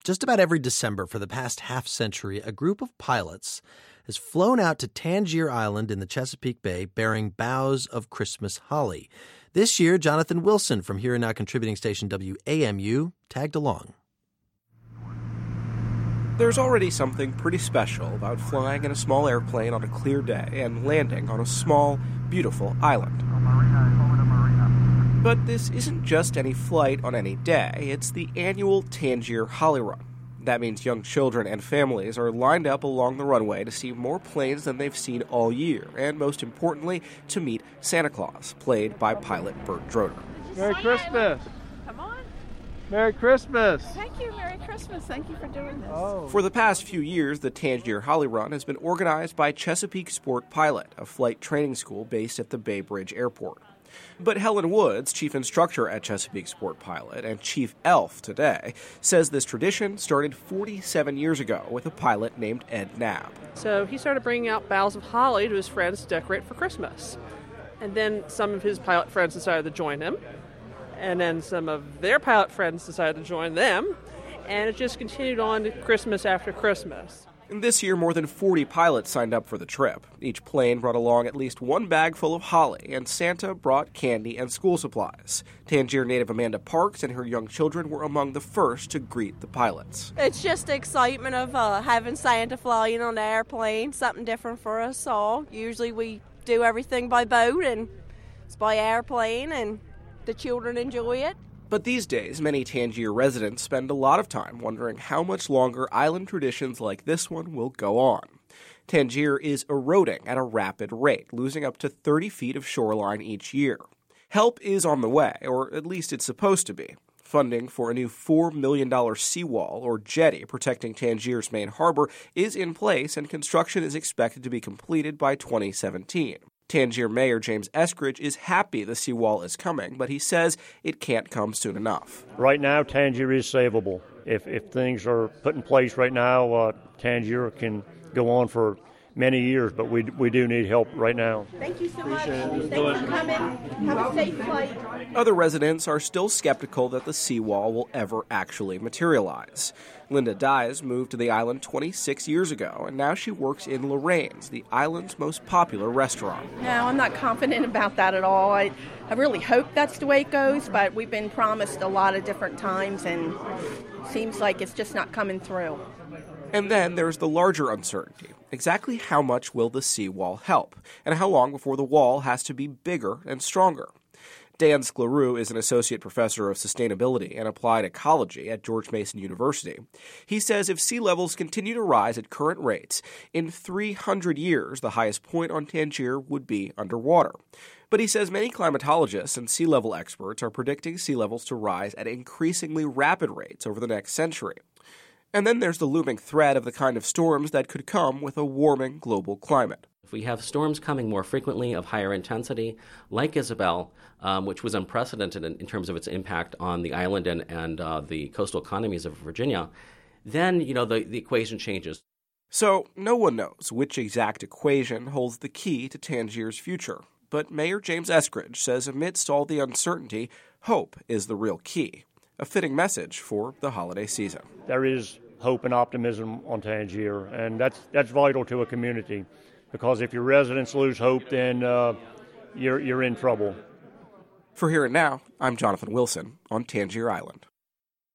Just about every December for the past half-century, a group of pilots has flown out to Tangier Island in the Chesapeake Bay bearing boughs of Christmas holly. This year, Jonathan Wilson from Here and Now contributing station WAMU tagged along. There's already something pretty special about flying in a small airplane on a clear day and landing on a small, beautiful island. But this isn't just any flight on any day, it's the annual Tangier Holly Run. That means young children and families are lined up along the runway to see more planes than they've seen all year, and most importantly, to meet Santa Claus, played by pilot Bert Droder. Merry Christmas! Come on. Merry Christmas! Thank you, Merry Christmas. Thank you for doing this. For the past few years, the Tangier Holly Run has been organized by Chesapeake Sport Pilot, a flight training school based at the Bay Bridge Airport. But Helen Woods, chief instructor at Chesapeake Sport Pilot and chief elf today, says this tradition started 47 years ago with a pilot named Ed Knapp. So he started bringing out boughs of holly to his friends to decorate for Christmas. And then some of his pilot friends decided to join him. And then some of their pilot friends decided to join them. And it just continued on to Christmas after Christmas. And this year, more than 40 pilots signed up for the trip. Each plane brought along at least one bag full of holly, and Santa brought candy and school supplies. Tangier native Amanda Parks and her young children were among the first to greet the pilots. It's just the excitement of having Santa flying on the airplane, something different for us all. Usually we do everything by boat, and it's by airplane, and the children enjoy it. But these days, many Tangier residents spend a lot of time wondering how much longer island traditions like this one will go on. Tangier is eroding at a rapid rate, losing up to 30 feet of shoreline each year. Help is on the way, or at least it's supposed to be. Funding for a new $4 million seawall, or jetty, protecting Tangier's main harbor is in place, and construction is expected to be completed by 2017. Tangier Mayor James Eskridge is happy the seawall is coming, but he says it can't come soon enough. Right now, Tangier is savable. If things are put in place right now, Tangier can go on for many years, but we do need help right now. Thank you so much. Thanks for coming. Have a safe flight. Other residents are still skeptical that the seawall will ever actually materialize. Linda Dyes moved to the island 26 years ago, and now she works in Lorraine's, the island's most popular restaurant. No, I'm not confident about that at all. I really hope that's the way it goes, but we've been promised a lot of different times, and it seems like it's just not coming through. And then there's the larger uncertainty. Exactly how much will the seawall help, and how long before the wall has to be bigger and stronger? Dan Skleroux is an associate professor of sustainability and applied ecology at George Mason University. He says if sea levels continue to rise at current rates, in 300 years, the highest point on Tangier would be underwater. But he says many climatologists and sea level experts are predicting sea levels to rise at increasingly rapid rates over the next century. And then there's the looming threat of the kind of storms that could come with a warming global climate. If we have storms coming more frequently of higher intensity, like Isabel, which was unprecedented in terms of its impact on the island and the coastal economies of Virginia, then, the equation changes. So no one knows which exact equation holds the key to Tangier's future. But Mayor James Eskridge says amidst all the uncertainty, hope is the real key. A fitting message for the holiday season. There is hope and optimism on Tangier, and that's vital to a community, because if your residents lose hope, then you're in trouble. For Here and Now, I'm Jonathan Wilson on Tangier Island.